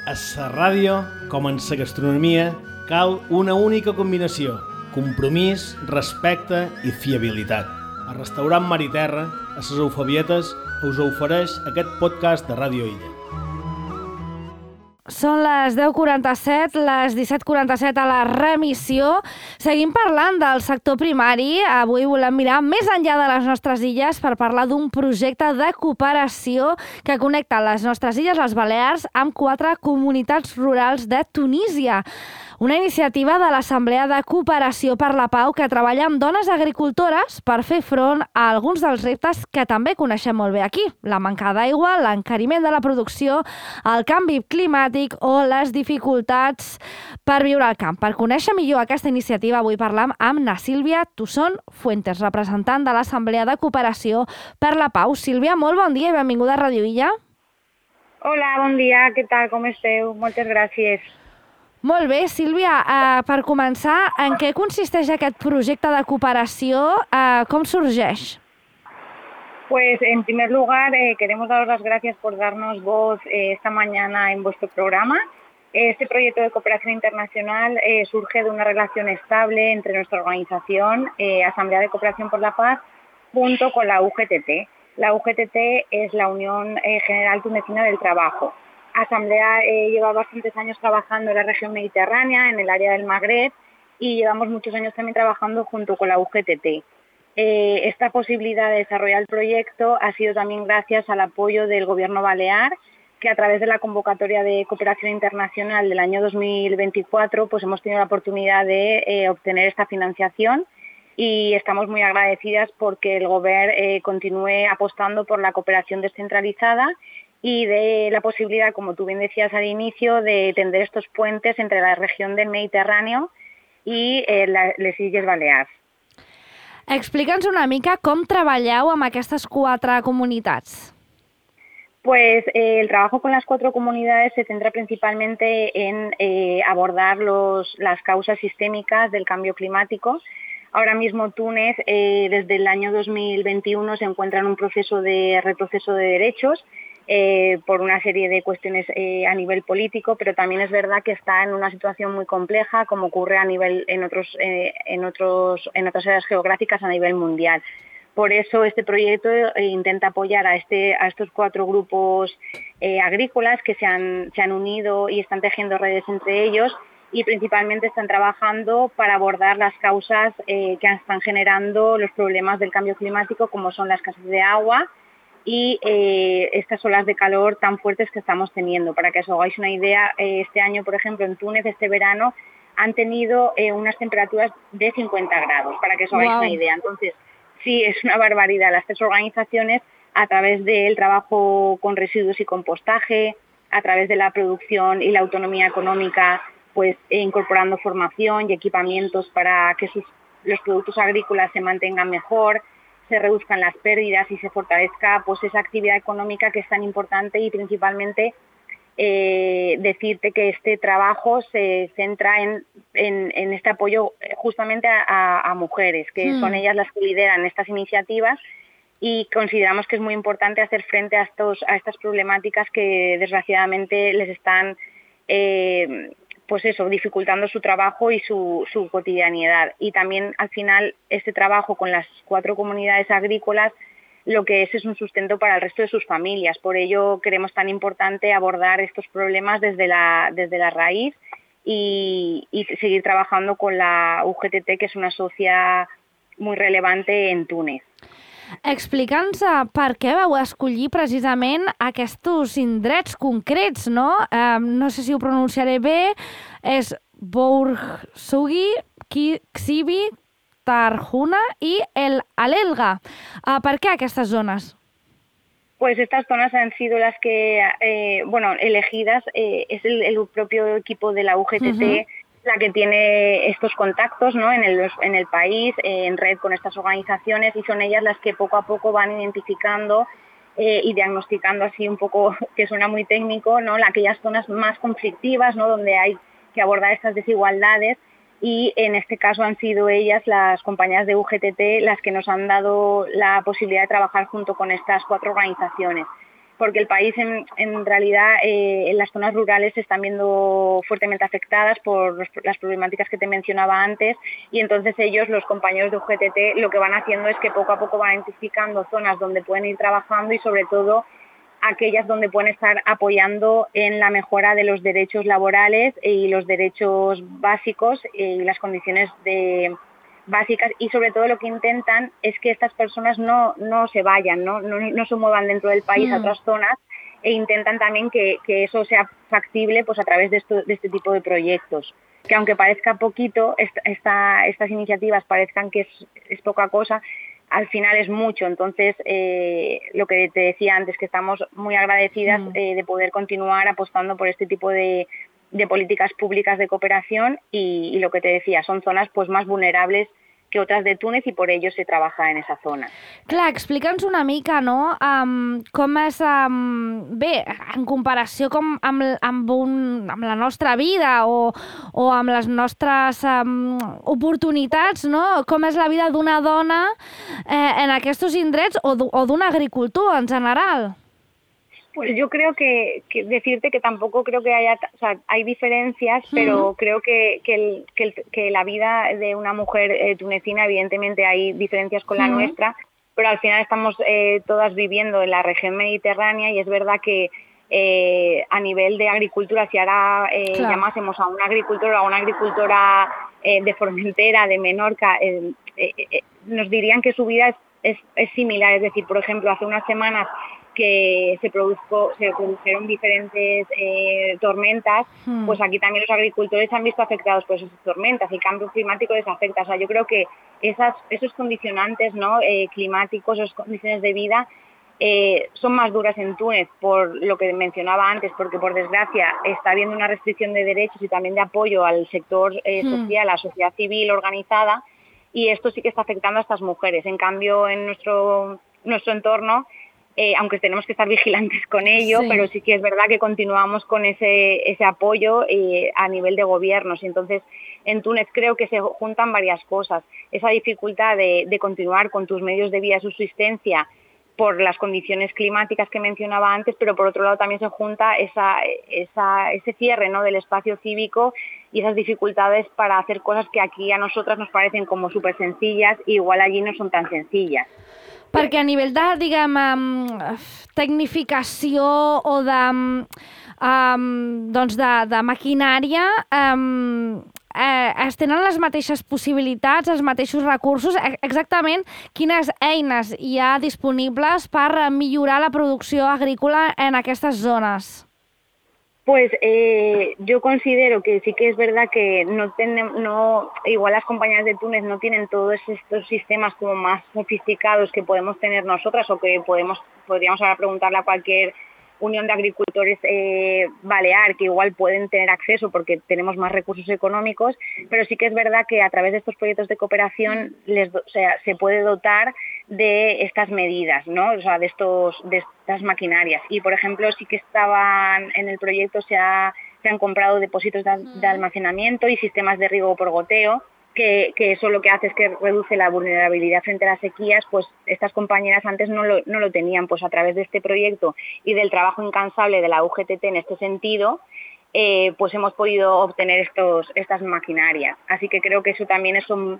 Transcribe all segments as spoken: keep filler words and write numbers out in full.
A la ràdio, com en la gastronomia, cal una única combinació: compromís, respecte i fiabilitat. El restaurant Mar i Terra, a les Eufebietes, us ofereix aquest podcast de Ràdio Illa. Són les deu quaranta-set, les disset quaranta-set a la remissió. Seguim parlant del sector primari. Avui volem mirar més enllà de les nostres illes per parlar d'un projecte de cooperació que connecta les nostres illes, les Balears, amb quatre comunitats rurals de Tunísia. Una iniciativa de l'Assemblea de Cooperació per la Pau que treballa amb dones agricultores per fer front a alguns dels reptes que també coneixem molt bé aquí: la manca d'aigua, l'encariment de la producció, el canvi climàtic o les dificultats per viure al camp. Per conèixer millor aquesta iniciativa, avui parlam amb na Sílvia Tusson Fuentes, representant de l'Assemblea de Cooperació per la Pau. Sílvia, molt bon dia i benvinguda a Ràdio Illa. Hola, bon dia, què tal, com esteu? Moltes gràcies. Molt bé, Sílvia, eh, per començar, en què consisteix aquest projecte de cooperació? Eh, ¿Cómo surgeix? Pues en primer lugar eh, queremos daros las gracias por darnos voz eh, esta mañana en vuestro programa. Este proyecto de cooperación internacional eh, surge de una relación estable entre nuestra organización, eh, Asamblea de Cooperación por la Paz, junto con la U G T T. La U G T T es la Unión eh, General Tunecina del Trabajo. Asamblea eh, lleva bastantes años trabajando en la región mediterránea, en el área del Magreb, y llevamos muchos años también trabajando junto con la U G T T. Eh, esta posibilidad de desarrollar el proyecto ha sido también gracias al apoyo del Gobierno balear, que a través de la convocatoria de cooperación internacional del año dos mil veinticuatro pues hemos tenido la oportunidad de eh, obtener esta financiación, y estamos muy agradecidas porque el Gobierno eh, continúe apostando por la cooperación descentralizada y de la posibilidad, como tú bien decías al inicio, de tender estos puentes entre la región del Mediterráneo i eh, la, les Illes Balears. Explica'ns una mica com treballeu amb aquestes quatre comunitats. Pues eh, el trabajo con las cuatro comunidades se centra principalmente en eh, abordar los, las causas sistémicas del cambio climático. Ahora mismo Túnez, eh, desde el año dos mil veintiuno, se encuentra en un proceso de retroceso de derechos, Eh, por una serie de cuestiones eh, a nivel político, pero también es verdad que está en una situación muy compleja, como ocurre a nivel en otros eh, en otros en otras áreas geográficas a nivel mundial. Por eso este proyecto eh, intenta apoyar a este a estos cuatro grupos eh, agrícolas que se han se han unido y están tejiendo redes entre ellos, y principalmente están trabajando para abordar las causas eh, que están generando los problemas del cambio climático, como son la escasez de agua y eh, estas olas de calor tan fuertes que estamos teniendo. Para que os hagáis una idea, eh, este año, por ejemplo, en Túnez, este verano, han tenido eh, unas temperaturas de cincuenta grados, para que os hagáis wow. una idea. Entonces, sí, es una barbaridad. Las tres organizaciones, a través del trabajo con residuos y compostaje, a través de la producción y la autonomía económica, pues eh, incorporando formación y equipamientos para que sus, los productos agrícolas se mantengan mejor, se reduzcan las pérdidas y se fortalezca pues esa actividad económica que es tan importante, y principalmente eh, decirte que este trabajo se centra en, en, en este apoyo justamente a, a mujeres, que mm. son ellas las que lideran estas iniciativas, y consideramos que es muy importante hacer frente a, estos, a estas problemáticas que desgraciadamente les están eh, pues eso, dificultando su trabajo y su, su cotidianidad. Y también, al final, este trabajo con las cuatro comunidades agrícolas lo que es es un sustento para el resto de sus familias. Por ello creemos tan importante abordar estos problemas desde la, desde la raíz y, y seguir trabajando con la U G T T, que es una socia muy relevante en Túnez. Explica'ns per què vau escollir precisament aquests indrets concrets, no? Eh, no sé si ho pronunciaré bé, és Bourgsugi, Xibi, Tarhuna i el Alelga. Eh, per què aquestes zones? Pues estas zonas han sido las que, eh, bueno, elegidas, eh, es el, el propio equipo de la U G T T, uh-huh. la que tiene estos contactos, ¿no? en, el, en el país, eh, en red con estas organizaciones, y son ellas las que poco a poco van identificando eh, y diagnosticando, así un poco, que suena muy técnico, ¿no? aquellas zonas más conflictivas, ¿no? donde hay que abordar estas desigualdades, y en este caso han sido ellas, las compañeras de U G T T, las que nos han dado la posibilidad de trabajar junto con estas cuatro organizaciones. porque el país en, en realidad eh, en las zonas rurales se están viendo fuertemente afectadas por los, las problemáticas que te mencionaba antes, y entonces ellos, los compañeros de U G T T, lo que van haciendo es que poco a poco van identificando zonas donde pueden ir trabajando y sobre todo aquellas donde pueden estar apoyando en la mejora de los derechos laborales y los derechos básicos y las condiciones de básicas, y sobre todo lo que intentan es que estas personas no, no se vayan, ¿no? No, no se muevan dentro del país mm. a otras zonas, e intentan también que, que eso sea factible pues a través de, esto, de este tipo de proyectos, que aunque parezca poquito, esta, esta, estas iniciativas parezcan que es, es poca cosa, al final es mucho. Entonces, eh, lo que te decía antes, que estamos muy agradecidas mm. eh, de poder continuar apostando por este tipo de de políticas públicas de cooperación y, y lo que te decía, son zonas pues más vulnerables que otras de Túnez, i per ello se treballa en esa zona. Clar, explica'ns una mica, no?, um, com és, um, bé, en comparació com amb, amb, un, amb la nostra vida o, o amb les nostres um, oportunitats, no?, com és la vida d'una dona eh, en aquests indrets o d'un agricultor en general. Pues yo creo que, que decirte que tampoco creo que haya, o sea, hay diferencias, uh-huh. pero creo que, que, el, que, el, que la vida de una mujer eh, tunecina, evidentemente hay diferencias con la uh-huh. nuestra, pero al final estamos eh, todas viviendo en la región mediterránea, y es verdad que eh, a nivel de agricultura, si ahora eh, claro. llamásemos a una agricultora o a una agricultora eh, de Formentera, de Menorca, eh, eh, eh, nos dirían que su vida es, es, es similar. Es decir, por ejemplo, hace unas semanas que se produjo, se produjeron diferentes eh, tormentas, hmm. pues aquí también los agricultores se han visto afectados por esas tormentas, y el cambio climático les afecta. O sea, yo creo que esas, esos condicionantes, ¿no?, eh, climáticos, esas condiciones de vida, eh, son más duras en Túnez, por lo que mencionaba antes, porque por desgracia está habiendo una restricción de derechos y también de apoyo al sector eh, social, a la sociedad civil organizada, y esto sí que está afectando a estas mujeres. En cambio, en nuestro, nuestro entorno, Eh, aunque tenemos que estar vigilantes con ello, sí. pero sí que es verdad que continuamos con ese, ese apoyo eh, a nivel de gobiernos. Y entonces en Túnez creo que se juntan varias cosas. Esa dificultad de, de continuar con tus medios de vida de subsistencia por las condiciones climáticas que mencionaba antes, pero por otro lado también se junta esa, esa, ese cierre, ¿no?, del espacio cívico, y esas dificultades para hacer cosas que aquí a nosotras nos parecen como súper sencillas, y igual allí no son tan sencillas. Perquè a nivell de, diguem, um, tecnificació o de, um, doncs de, de maquinària, um, eh, es tenen les mateixes possibilitats, els mateixos recursos. Exactament quines eines hi ha disponibles per millorar la producció agrícola en aquestes zones? Pues eh, yo considero que sí que es verdad que no tenemos, no, igual las compañías de Túnez no tienen todos estos sistemas como más sofisticados que podemos tener nosotras, o que podemos, podríamos ahora preguntarle a cualquier unión de agricultores eh, balear, que igual pueden tener acceso porque tenemos más recursos económicos, pero sí que es verdad que a través de estos proyectos de cooperación les, o sea, se puede dotar de estas medidas, ¿no?, o sea, de estos de estas maquinarias. Y por ejemplo, sí que estaban en el proyecto, se, ha, se han comprado depósitos de, de almacenamiento y sistemas de riego por goteo, que, que eso lo que hace es que reduce la vulnerabilidad frente a las sequías. Pues estas compañeras antes no lo, no lo tenían. Pues a través de este proyecto y del trabajo incansable de la U G T T en este sentido, eh, pues hemos podido obtener estos, estas maquinarias. Así que creo que eso también es un,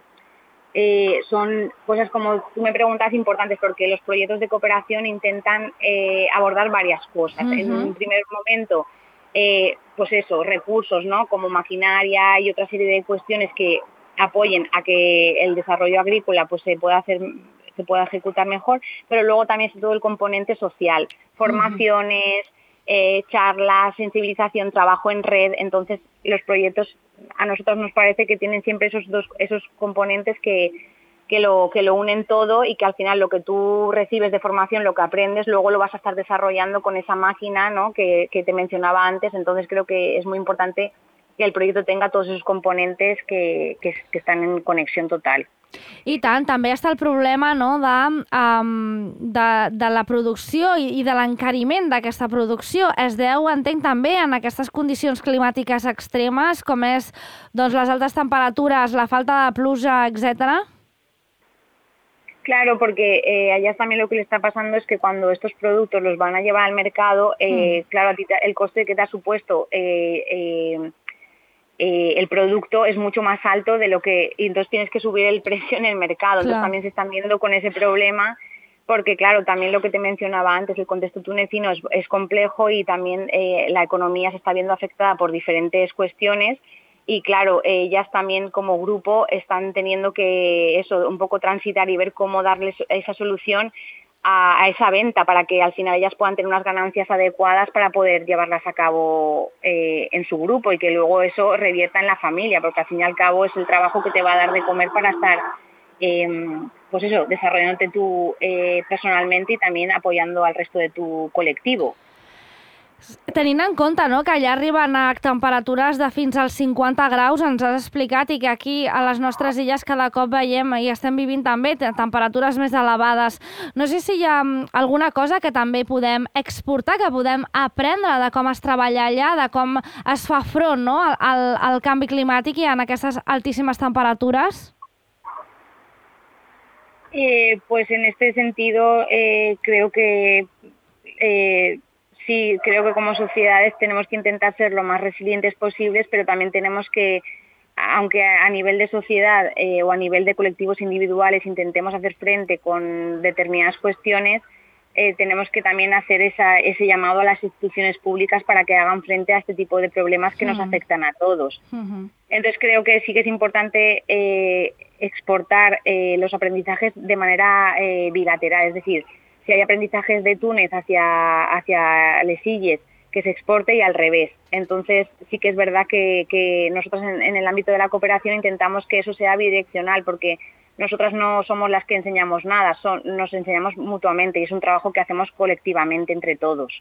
eh, son cosas, como tú me preguntas, importantes, porque los proyectos de cooperación intentan eh, abordar varias cosas. Uh-huh. En un primer momento, eh, pues eso, recursos, ¿no?, como maquinaria y otra serie de cuestiones que apoyen a que el desarrollo agrícola pues se pueda hacer, se pueda ejecutar mejor, pero luego también es todo el componente social, formaciones, uh-huh. eh, charlas, sensibilización, trabajo en red. Entonces los proyectos a nosotros nos parece que tienen siempre esos dos esos componentes que que lo que lo unen todo, y que al final lo que tú recibes de formación, lo que aprendes, luego lo vas a estar desarrollando con esa máquina, ¿no?, que, que te mencionaba antes. Entonces creo que es muy importante que el proyecto tenga todos esos componentes que, que, que estan en connexió total. I tant, també està el problema, no?, de, um, de, de la producció i, i de l'encariment d'aquesta producció. Es deu, entenc, també en aquestes condicions climàtiques extremes, com és, doncs, les altes temperatures, la falta de pluja, etcètera? Claro, porque eh, allá también lo que le está pasando es que cuando estos productos los van a llevar al mercado, eh, mm. claro, a ti te, el coste que te ha supuesto eh, eh, eh, el producto es mucho más alto de lo que, y entonces tienes que subir el precio en el mercado. Claro. Entonces también se están viendo con ese problema, porque claro, también lo que te mencionaba antes, el contexto tunecino es, es complejo y también eh, la economía se está viendo afectada por diferentes cuestiones. Y claro, ellas también como grupo están teniendo que eso un poco transitar y ver cómo darles esa solución a, a esa venta para que al final ellas puedan tener unas ganancias adecuadas para poder llevarlas a cabo eh, en su grupo y que luego eso revierta en la familia, porque al fin y al cabo es el trabajo que te va a dar de comer para estar, eh, pues eso, desarrollándote tú eh, personalmente y también apoyando al resto de tu colectivo. Tenint en compte, no?, que allà arriben a temperatures de fins als cinquanta graus, ens has explicat, i que aquí a les nostres illes cada cop veiem i estem vivint també temperatures més elevades. No sé si hi ha alguna cosa que també podem exportar, que podem aprendre de com es treballa allà, de com es fa front, no?, al, al canvi climàtic i en aquestes altíssimes temperatures. Eh, pues en este sentido eh, creo que... Eh, Sí, creo que como sociedades tenemos que intentar ser lo más resilientes posibles, pero también tenemos que, aunque a nivel de sociedad eh, o a nivel de colectivos individuales intentemos hacer frente con determinadas cuestiones, eh, tenemos que también hacer esa, ese llamado a las instituciones públicas para que hagan frente a este tipo de problemas que uh-huh. nos afectan a todos. Uh-huh. Entonces creo que sí que es importante eh, exportar eh, los aprendizajes de manera eh, bilateral, es decir, si hay aprendizajes de Túnez hacia, hacia Les Illes, que se exporte y al revés. Entonces sí que es verdad que, que nosotros en, en el ámbito de la cooperación intentamos que eso sea bidireccional, porque nosotras no somos las que enseñamos nada, son, nos enseñamos mutuamente i és un treball que hacemos colectivamente entre todos.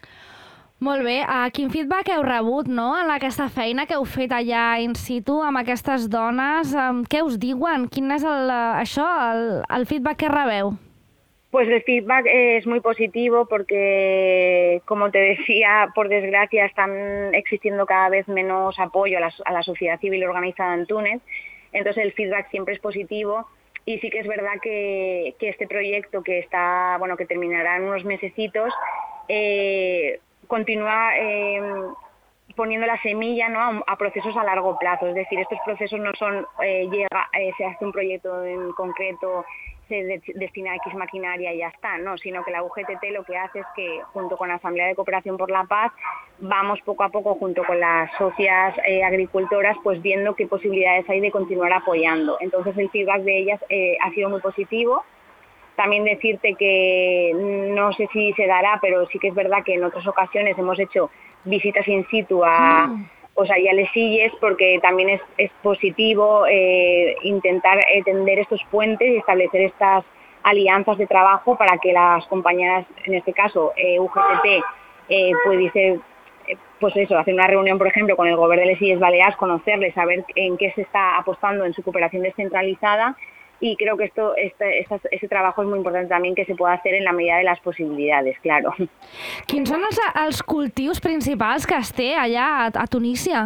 Molt bé. Uh, quin feedback heu rebut, no?, en aquesta feina que heu fet allà in situ amb aquestes dones? Um, què us diuen? Quin és el, uh, això, el, el feedback que rebeu? Pues el feedback es muy positivo porque, como te decía, por desgracia están existiendo cada vez menos apoyo a la, a la sociedad civil organizada en Túnez, entonces el feedback siempre es positivo y sí que es verdad que, que este proyecto que está, bueno, que terminará en unos mesecitos, eh, continúa eh, poniendo la semilla, ¿no?, a, a procesos a largo plazo, es decir, estos procesos no son, eh, llega, eh, se hace un proyecto en concreto, se de, destina a X maquinaria y ya está, no, sino que la U G T T lo que hace es que junto con la Asamblea de Cooperación por la Paz vamos poco a poco junto con las socias eh, agricultoras pues viendo qué posibilidades hay de continuar apoyando. Entonces el feedback de ellas eh, ha sido muy positivo. También decirte que no sé si se dará, pero sí que es verdad que en otras ocasiones hemos hecho visitas in situ a... Mm. O sea, y a Les Illes, porque también es, es positivo eh, intentar tender estos puentes y establecer estas alianzas de trabajo para que las compañeras, en este caso eh, U G T T, eh, pudiese, eh, pues eso, hacer una reunión, por ejemplo, con el gobierno de Les Illes Balears, conocerles, saber en qué se está apostando en su cooperación descentralizada. Y creo que esto, este, este, este trabajo es muy importante también que se pueda hacer en la medida de las posibilidades, claro. Quins són els, els cultius principals que es té allà a, a Tunísia?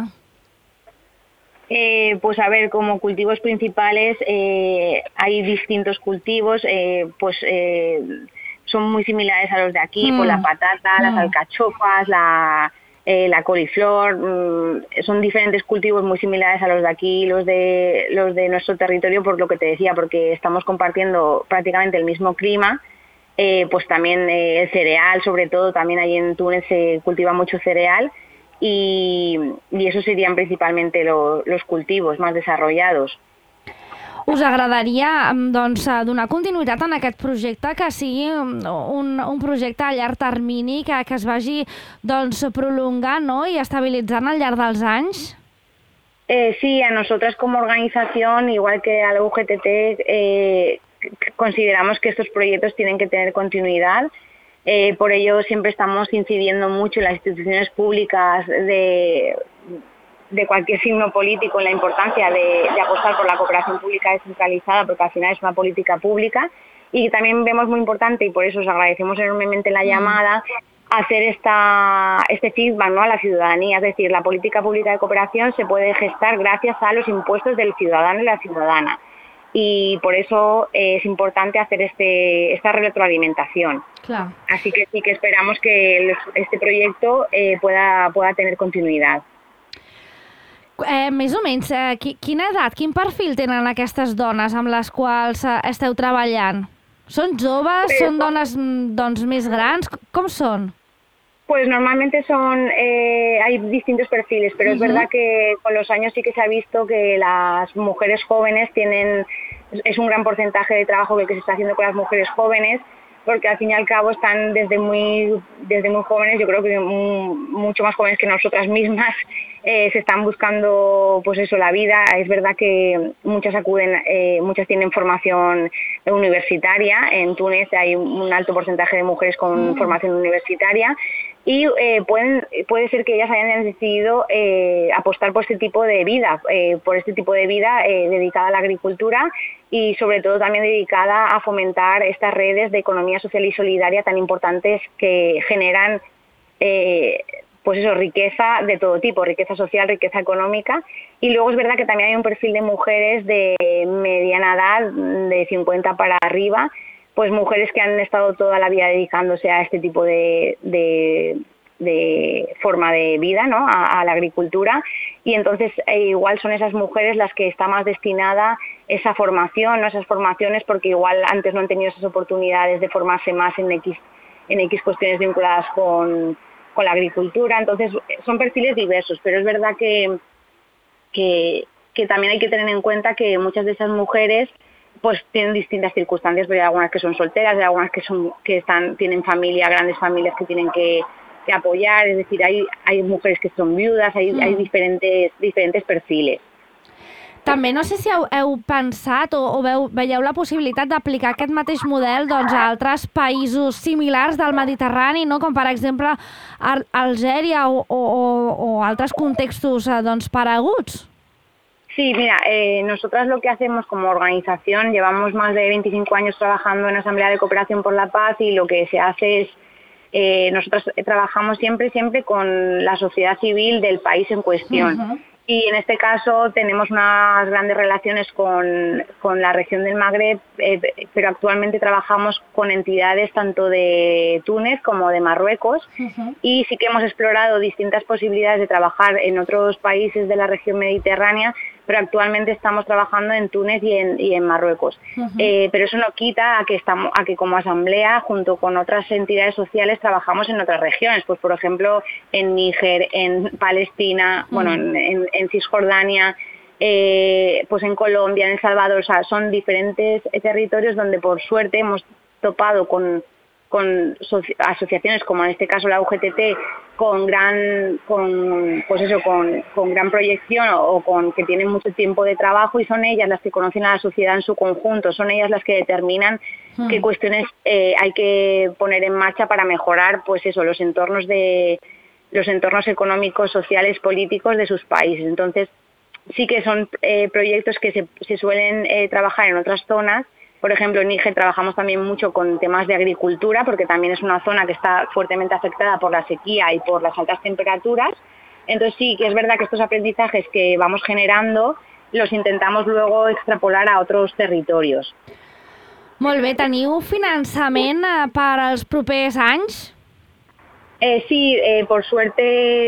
Eh, pues a ver, como cultivos principales eh, hay distintos cultivos, eh, pues eh, son muy similares a los de aquí, mm. pues la patata, mm. las alcachofas, la... Eh, la coliflor, mmm, son diferentes cultivos muy similares a los de aquí, los de los de nuestro territorio, por lo que te decía, porque estamos compartiendo prácticamente el mismo clima, eh, pues también eh, el cereal, sobre todo, también ahí en Túnez se cultiva mucho cereal y, y esos serían principalmente lo, los cultivos más desarrollados. Us agradaria doncs, donar continuïtat en aquest projecte, que sigui un, un projecte a llarg termini, que, que es vagi doncs, prolongant, ¿no?, i estabilitzant al llarg dels anys? Eh, sí, a nosotras como organización, igual que a la U G T T, eh, consideramos que estos proyectos tienen que tener continuidad. Eh, por ello siempre estamos incidiendo mucho en las instituciones públicas de... de cualquier signo político en la importancia de, de apostar por la cooperación pública descentralizada, porque al final es una política pública, y también vemos muy importante, y por eso os agradecemos enormemente la llamada, hacer esta, este feedback, ¿no?, a la ciudadanía. Es decir, la política pública de cooperación se puede gestar gracias a los impuestos del ciudadano y la ciudadana. y por eso eh, es importante hacer este, esta retroalimentación. Clar. Así que sí que esperamos que este proyecto eh, pueda, pueda tener continuidad. Eh, més o menys, eh, quina edat, quin perfil tenen aquestes dones amb les quals eh, esteu treballant? Són joves, Pero, són dones doncs, més grans? Com són? Pues normalmente son, eh, hay distintos perfiles, pero uh-huh. es verdad que con los años sí que se ha visto que las mujeres jóvenes tienen, es un gran porcentaje de trabajo que se está haciendo con las mujeres jóvenes, porque al fin y al cabo están desde muy, desde muy jóvenes, yo creo que muy, mucho más jóvenes que nosotras mismas, eh, se están buscando pues eso, la vida. Es verdad que muchas acuden, eh, muchas tienen formación universitaria. En Túnez hay un alto porcentaje de mujeres con mm. formación universitaria y eh, pueden, puede ser que ellas hayan decidido eh, apostar por este tipo de vida, eh, por este tipo de vida eh, dedicada a la agricultura y sobre todo también dedicada a fomentar estas redes de economía social y solidaria tan importantes que generan eh, pues eso, riqueza de todo tipo, riqueza social, riqueza económica. Y luego es verdad que también hay un perfil de mujeres de mediana edad, de cincuenta para arriba, pues mujeres que han estado toda la vida dedicándose a este tipo de, de, de forma de vida, ¿no? a, a la agricultura, y entonces eh, igual son esas mujeres las que está más destinada esa formación, ¿no? esas formaciones, porque igual antes no han tenido esas oportunidades de formarse más en X, en X cuestiones vinculadas con, con la agricultura. Entonces son perfiles diversos, pero es verdad que, que, que también hay que tener en cuenta que muchas de esas mujeres pues tienen distintas circunstancias, pero hay algunas que son solteras, hay algunas que son que están tienen familia, grandes familias que tienen que, que apoyar, es decir, hay hay mujeres que son viudas, hay, mm. hay diferentes diferentes perfiles. També no sé si heu, heu pensat o, o veu, veieu la possibilitat d'aplicar aquest mateix model doncs, a altres països similars del Mediterrani, no? Com per exemple Al Algèria o, o, o altres contextos doncs, pareguts. Sí, mira, eh, nosotras lo que hacemos como organización, llevamos más de veinticinco años trabajando en Asamblea de Cooperación por la Paz y lo que se hace es, eh, nosotros trabajamos siempre, siempre con la sociedad civil del país en cuestión. Uh-huh. Y en este caso tenemos unas grandes relaciones con, con la región del Magreb, eh, pero actualmente trabajamos con entidades tanto de Túnez como de Marruecos. Uh-huh. Y sí que hemos explorado distintas posibilidades de trabajar en otros países de la región mediterránea, pero actualmente estamos trabajando en Túnez y en, y en Marruecos. Uh-huh. Eh, pero eso no quita a que, estamos, a que como asamblea, junto con otras entidades sociales, trabajamos en otras regiones. Pues por ejemplo, en Níger, en Palestina, uh-huh. bueno, en, en, en Cisjordania, eh, pues en Colombia, en El Salvador. O sea, son diferentes territorios donde por suerte hemos topado con, con asociaciones como en este caso la U G T T, con gran con pues eso con, con gran proyección o con que tienen mucho tiempo de trabajo, y son ellas las que conocen a la sociedad en su conjunto, son ellas las que determinan hmm. qué cuestiones eh, hay que poner en marcha para mejorar pues eso los entornos de los entornos económicos, sociales, políticos de sus países. Entonces sí que son eh, proyectos que se, se suelen eh, trabajar en otras zonas. Por ejemplo, en Níger trabajamos también mucho con temas de agricultura, porque también es una zona que está fuertemente afectada por la sequía y por las altas temperaturas. Entonces sí que es verdad que estos aprendizajes que vamos generando los intentamos luego extrapolar a otros territorios. Molt bé, teniu finançament per als propers anys? Eh, sí, eh, por suerte,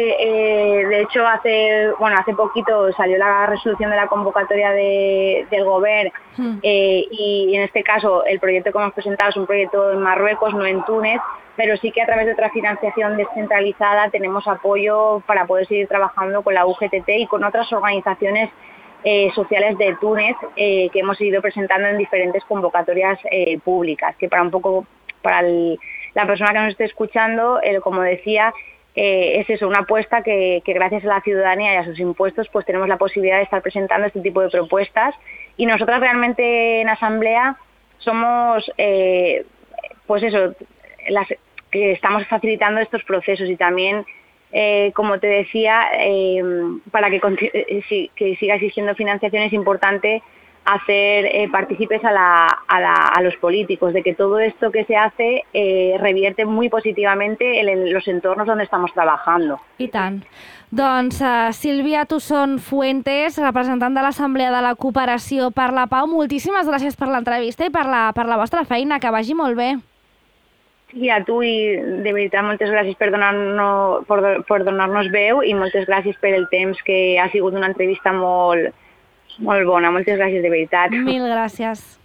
eh, de hecho hace bueno hace poquito salió la resolución de la convocatoria de, del Gobierno hmm. eh, y en este caso el proyecto que hemos presentado es un proyecto en Marruecos, no en Túnez, pero sí que a través de otra financiación descentralizada tenemos apoyo para poder seguir trabajando con la U G T T y con otras organizaciones eh, sociales de Túnez eh, que hemos ido presentando en diferentes convocatorias eh, públicas, que para un poco para el la persona que nos esté escuchando, eh, como decía, eh, es eso, una apuesta que, que gracias a la ciudadanía y a sus impuestos pues tenemos la posibilidad de estar presentando este tipo de propuestas, y nosotras realmente en Asamblea somos, eh, pues eso, las que estamos facilitando estos procesos, y también, eh, como te decía, eh, para que, que siga existiendo financiación es importante hacer eh, partícipes a, la, a, la, a los políticos de que todo esto que se hace eh, revierte muy positivamente en, en los entornos donde estamos trabajando. I tant. Doncs uh, Sílvia Tusson Fuentes, representant de l'Assemblea de la Cooperació per la Pau, moltíssimes gràcies per l'entrevista i per la, per la vostra feina, que vagi molt bé. Sí, a tu i de veritat moltes gràcies per donar-nos per, per donar-nos veu i moltes gràcies per el temps, que ha sigut una entrevista molt, molt bona. Moltes gràcies de veritat. Mil gràcies.